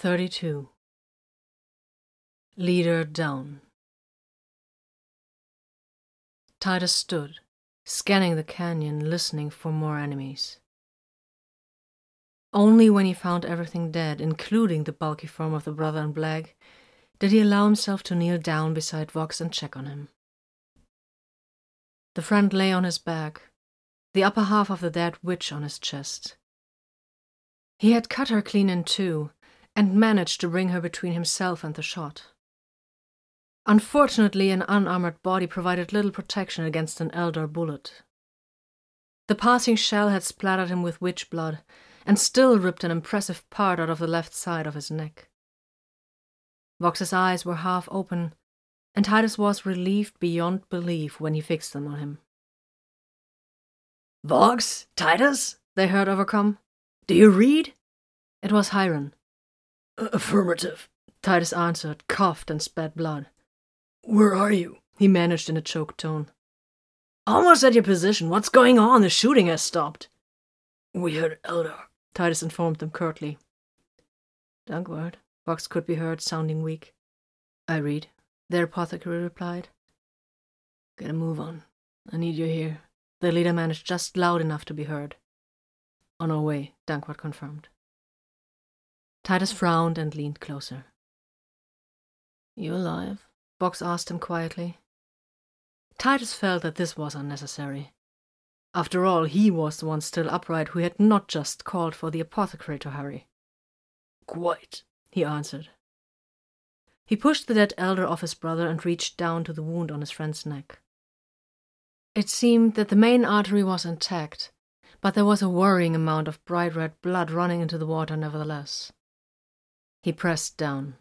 32. Leader down. Titus stood, scanning the canyon, listening for more enemies. Only when he found everything dead, including the bulky form of the brother in black, did he allow himself to kneel down beside Vox and check on him. The friend lay on his back, the upper half of the dead witch on his chest. He had cut her clean in two, and managed to bring her between himself and the shot. Unfortunately, an unarmored body provided little protection against an Eldar bullet. The passing shell had splattered him with witch blood, and still ripped an impressive part out of the left side of his neck. Vox's eyes were half open, and Titus was relieved beyond belief when he fixed them on him. "Vox? Titus?" they heard overcome. "Do you read?" It was Hiron. "Affirmative," Titus answered, coughed and spat blood. "Where are you?" he managed in a choked tone. "Almost at your position. What's going on? The shooting has stopped." "We heard Eldar," Titus informed them curtly. "Dankwart," Vox could be heard, sounding weak. "I read," their apothecary replied. "Get a move on. I need you here." The leader managed just loud enough to be heard. "On our way," Dankwart confirmed. Titus frowned and leaned closer. "You alive?" Vox asked him quietly. Titus felt that this was unnecessary. After all, he was the one still upright who had not just called for the apothecary to hurry. "Quite," he answered. He pushed the dead elder off his brother and reached down to the wound on his friend's neck. It seemed that the main artery was intact, but there was a worrying amount of bright red blood running into the water nevertheless. He pressed down.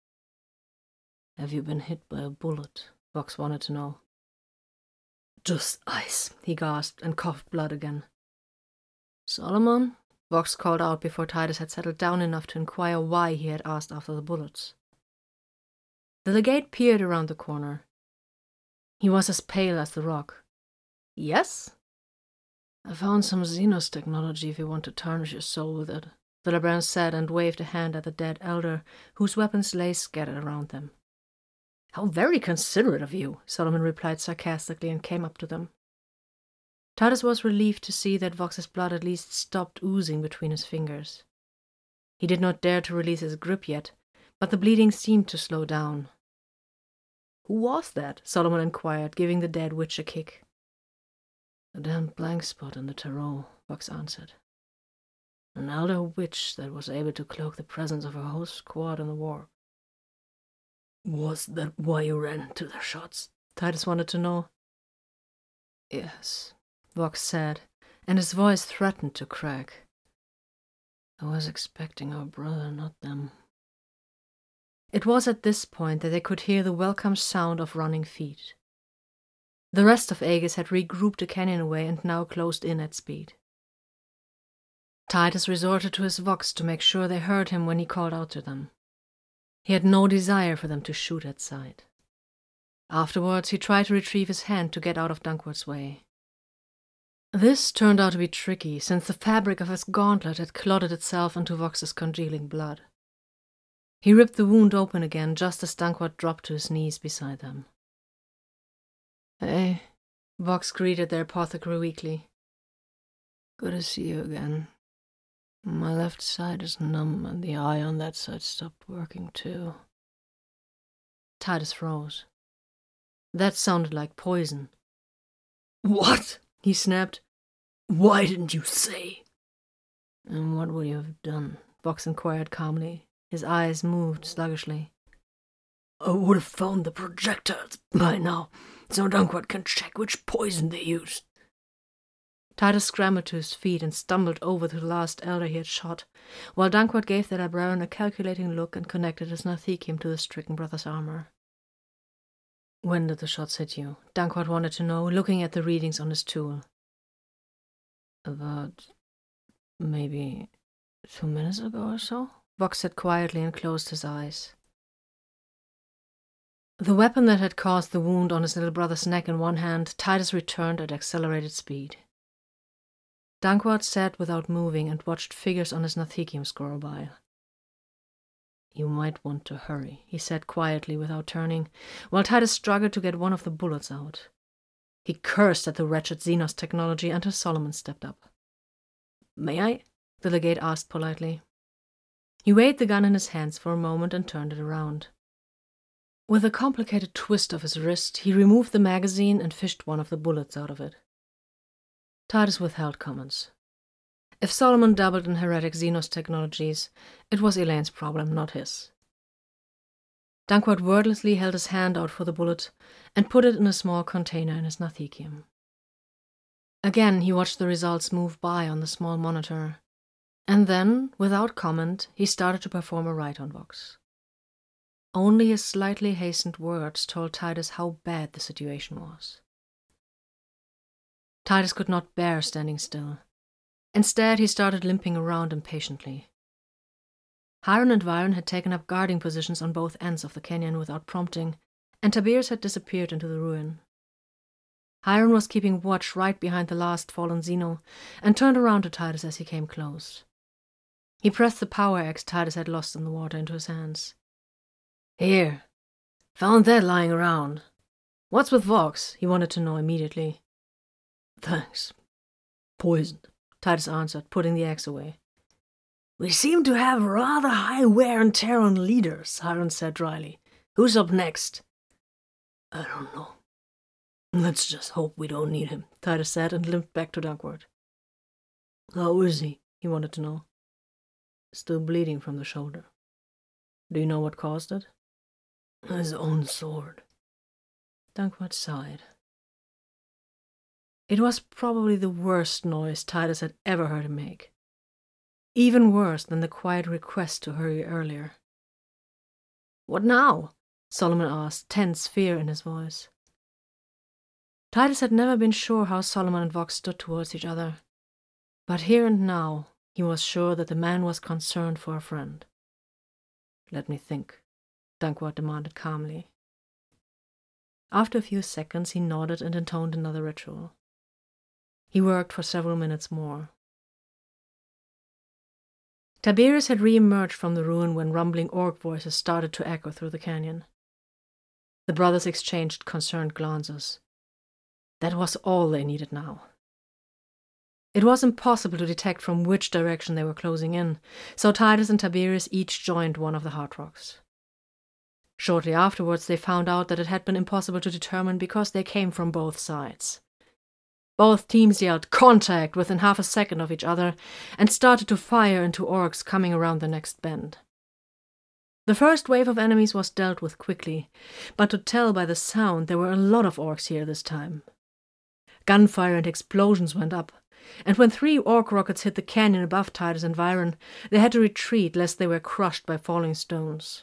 "Have you been hit by a bullet?" Vox wanted to know. "Just ice," he gasped and coughed blood again. "Solomon?" Vox called out before Titus had settled down enough to inquire why he had asked after the bullets. The legate peered around the corner. He was as pale as the rock. "Yes?" "I found some Xenos technology if you want to tarnish your soul with it," the Labran said and waved a hand at the dead elder, whose weapons lay scattered around them. "How very considerate of you," Solomon replied sarcastically and came up to them. Titus was relieved to see that Vox's blood at least stopped oozing between his fingers. He did not dare to release his grip yet, but the bleeding seemed to slow down. "Who was that?" Solomon inquired, giving the dead witch a kick. "A damn blank spot in the tarot," Vox answered. "An elder witch that was able to cloak the presence of her whole squad in the warp." "Was that why you ran to their shots?" Titus wanted to know. "Yes," Vox said, and his voice threatened to crack. "I was expecting our brother, not them." It was at this point that they could hear the welcome sound of running feet. The rest of Aegis had regrouped a canyon away and now closed in at speed. Titus resorted to his Vox to make sure they heard him when he called out to them. He had no desire for them to shoot at sight. Afterwards, he tried to retrieve his hand to get out of Dankwart's way. This turned out to be tricky, since the fabric of his gauntlet had clotted itself into Vox's congealing blood. He ripped the wound open again just as Dankwart dropped to his knees beside them. "Hey," Vox greeted their apothecary weakly. "Good to see you again. My left side is numb and the eye on that side stopped working too." Titus froze. That sounded like poison. "What?" he snapped. "Why didn't you say?" "And what would you have done?" Vox inquired calmly. His eyes moved sluggishly. "I would have found the projectiles by now, so Dankwart can check which poison they used." Titus scrambled to his feet and stumbled over to the last elder he had shot, while Dankwart gave the Labran a calculating look and connected his Nathikim to the stricken brother's armor. "When did the shots hit you?" Dankwart wanted to know, looking at the readings on his tool. "About maybe 2 minutes ago or so," Vox said quietly and closed his eyes. The weapon that had caused the wound on his little brother's neck in one hand, Titus returned at accelerated speed. Dankwart sat without moving and watched figures on his Nathikim scroll by. You might want to hurry, he said quietly without turning, while Titus struggled to get one of the bullets out. He cursed at the wretched Xenos technology until Solomon stepped up. May I? The legate asked politely. He weighed the gun in his hands for a moment and turned it around. With a complicated twist of his wrist, he removed the magazine and fished one of the bullets out of it. Titus withheld comments. If Solomon dabbled in heretic Xenos technologies, it was Elaine's problem, not his. Dankwart wordlessly held his hand out for the bullet and put it in a small container in his Nathikium. Again, he watched the results move by on the small monitor, and then, without comment, he started to perform a rite on Vox. Only his slightly hastened words told Titus how bad the situation was. Titus could not bear standing still. Instead, he started limping around impatiently. Hiron and Viren had taken up guarding positions on both ends of the canyon without prompting, and Tiberius had disappeared into the ruin. Hiron was keeping watch right behind the last fallen Xeno, and turned around to Titus as he came close. He pressed the power axe Titus had lost in the water into his hands. Here. Found that lying around. What's with Vox? He wanted to know immediately. Thanks. Poisoned, Titus answered, putting the axe away. We seem to have rather high wear and tear on leaders, Hiron said dryly. Who's up next? I don't know. Let's just hope we don't need him, Titus said and limped back to Dankwart. How is he? He wanted to know. Still bleeding from the shoulder. Do you know what caused it? His own sword. Dankwart sighed. It was probably the worst noise Titus had ever heard him make. Even worse than the quiet request to hurry earlier. What now? Solomon asked, tense fear in his voice. Titus had never been sure how Solomon and Vox stood towards each other, but here and now he was sure that the man was concerned for a friend. Let me think, Dankwart demanded calmly. After a few seconds he nodded and intoned another ritual. He worked for several minutes more. Tiberius had re-emerged from the ruin when rumbling orc voices started to echo through the canyon. The brothers exchanged concerned glances. That was all they needed now. It was impossible to detect from which direction they were closing in, so Titus and Tiberius each joined one of the hard rocks. Shortly afterwards they found out that it had been impossible to determine because they came from both sides. Both teams yelled "Contact!" within half a second of each other and started to fire into orcs coming around the next bend. The first wave of enemies was dealt with quickly, but to tell by the sound there were a lot of orcs here this time. Gunfire and explosions went up, and when 3 orc rockets hit the canyon above Titus and Viren, they had to retreat lest they were crushed by falling stones.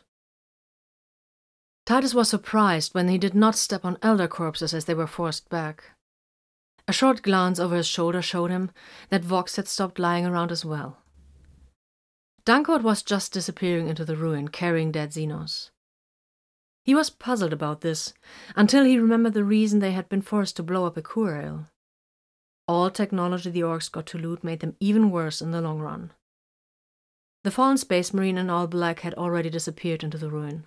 Titus was surprised when he did not step on elder corpses as they were forced back. A short glance over his shoulder showed him that Vox had stopped lying around as well. Dankwart was just disappearing into the ruin, carrying dead Xenos. He was puzzled about this, until he remembered the reason they had been forced to blow up Ekurail. All technology the orcs got to loot made them even worse in the long run. The fallen space marine in all black had already disappeared into the ruin.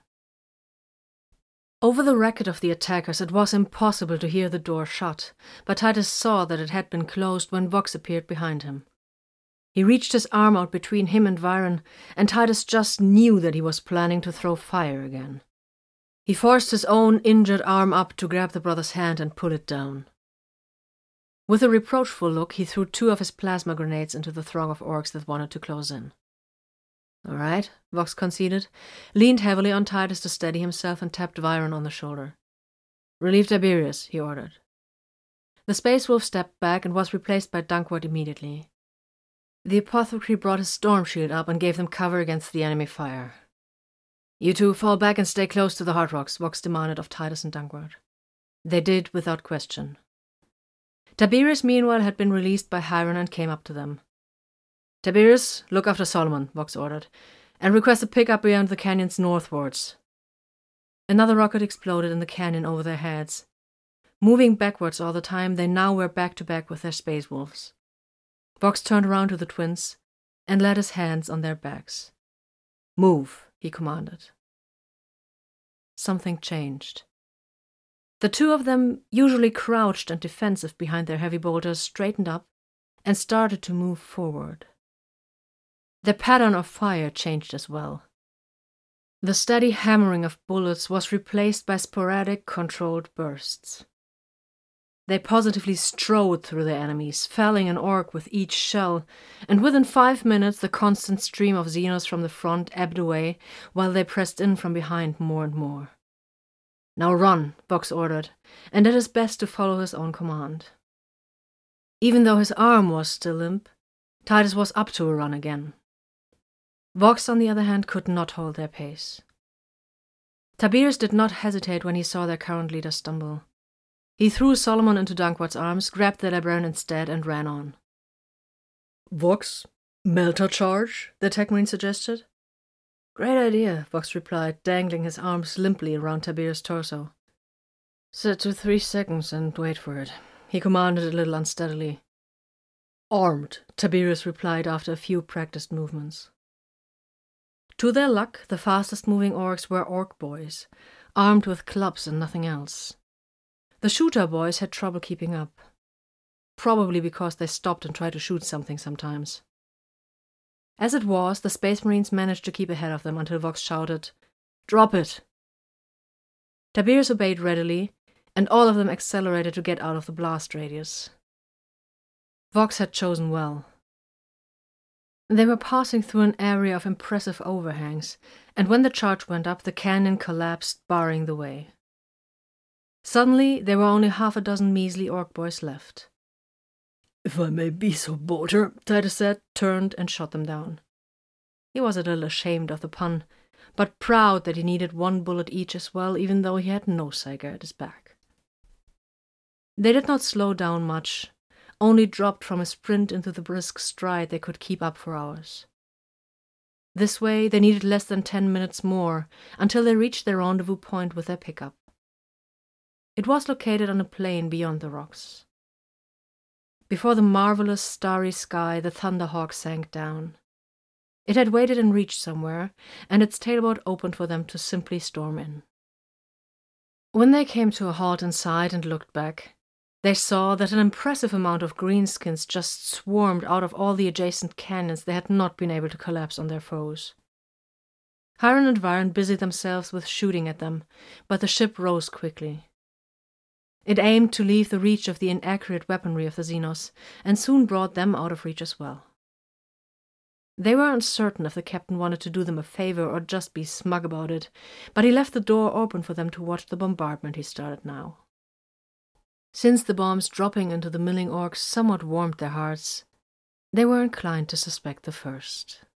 Over the racket of the attackers it was impossible to hear the door shut, but Titus saw that it had been closed when Vox appeared behind him. He reached his arm out between him and Viren, and Titus just knew that he was planning to throw fire again. He forced his own injured arm up to grab the brother's hand and pull it down. With a reproachful look, he threw 2 of his plasma grenades into the throng of orcs that wanted to close in. All right, Vox conceded, leaned heavily on Titus to steady himself and tapped Viren on the shoulder. Relieve Tiberius, he ordered. The Space Wolf stepped back and was replaced by Dankwart immediately. The apothecary brought his storm shield up and gave them cover against the enemy fire. You 2 fall back and stay close to the hard rocks, Vox demanded of Titus and Dankwart. They did without question. Tiberius, meanwhile, had been released by Hiron and came up to them. Tiberius, look after Solomon, Vox ordered, and request a pickup beyond the canyons northwards. Another rocket exploded in the canyon over their heads. Moving backwards all the time, they now were back-to-back with their Space Wolves. Vox turned around to the twins and laid his hands on their backs. Move, he commanded. Something changed. The two of them, usually crouched and defensive behind their heavy boulders, straightened up and started to move forward. The pattern of fire changed as well. The steady hammering of bullets was replaced by sporadic, controlled bursts. They positively strode through their enemies, felling an orc with each shell, and within 5 minutes the constant stream of Xenos from the front ebbed away while they pressed in from behind more and more. "Now run," Vox ordered, and did his best to follow his own command. Even though his arm was still limp, Titus was up to a run again. Vox, on the other hand, could not hold their pace. Tiberius did not hesitate when he saw their current leader stumble. He threw Solomon into Dankward's arms, grabbed the librarian instead, and ran on. "Vox, Melter charge?" the tech marine suggested. "Great idea," Vox replied, dangling his arms limply around Tiberius' torso. "Set to 3 seconds and wait for it," he commanded a little unsteadily. "Armed," Tiberius replied after a few practiced movements. To their luck, the fastest-moving orcs were orc boys, armed with clubs and nothing else. The shooter boys had trouble keeping up, probably because they stopped and tried to shoot something sometimes. As it was, the Space Marines managed to keep ahead of them until Vox shouted, "Drop it!" Tiberius obeyed readily, and all of them accelerated to get out of the blast radius. Vox had chosen well. They were passing through an area of impressive overhangs, and when the charge went up, the canyon collapsed, barring the way. Suddenly, there were only 6 measly orc boys left. "If I may be so bold," Titus said, turned and shot them down. He was a little ashamed of the pun, but proud that he needed 1 bullet each as well, even though he had no Psyker at his back. They did not slow down much, only dropped from a sprint into the brisk stride they could keep up for hours. This way, they needed less than 10 minutes more until they reached their rendezvous point with their pickup. It was located on a plain beyond the rocks. Before the marvelous starry sky, the Thunderhawk sank down. It had waited in reach somewhere, and its tailboat opened for them to simply storm in. When they came to a halt inside and looked back, they saw that an impressive amount of greenskins just swarmed out of all the adjacent canyons they had not been able to collapse on their foes. Hiron and Viren busied themselves with shooting at them, but the ship rose quickly. It aimed to leave the reach of the inaccurate weaponry of the Xenos, and soon brought them out of reach as well. They were uncertain if the captain wanted to do them a favor or just be smug about it, but he left the door open for them to watch the bombardment he started now. Since the bombs dropping into the milling orcs somewhat warmed their hearts, they were inclined to suspect the first.